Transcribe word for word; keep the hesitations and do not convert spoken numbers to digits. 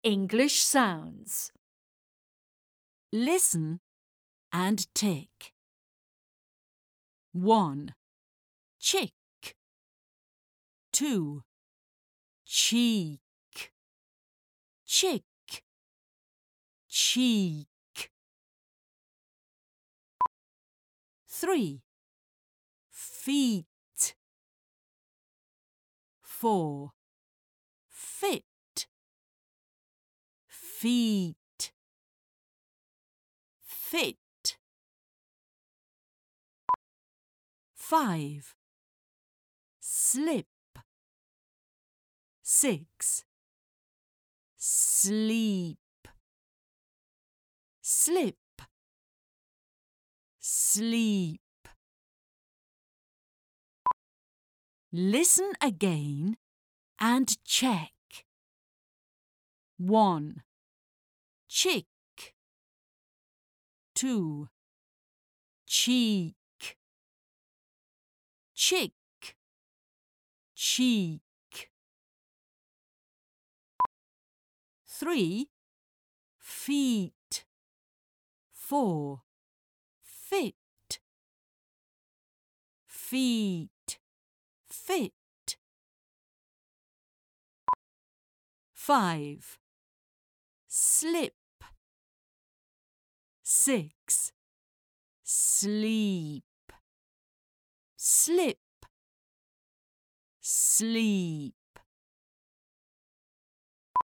English sounds. Listen and tick. one. Chick. two. Cheek. Chick. Cheek. three. Feet. four. Fit. Feet. Fit. five. Slip. six. Sleep. Slip. Sleep. Listen again and check. one. Chick. two. Cheek. Chick. Cheek. three. Feet. four. Fit. Feet. Fit. five. Slip. six. Sleep. Slip. Sleep.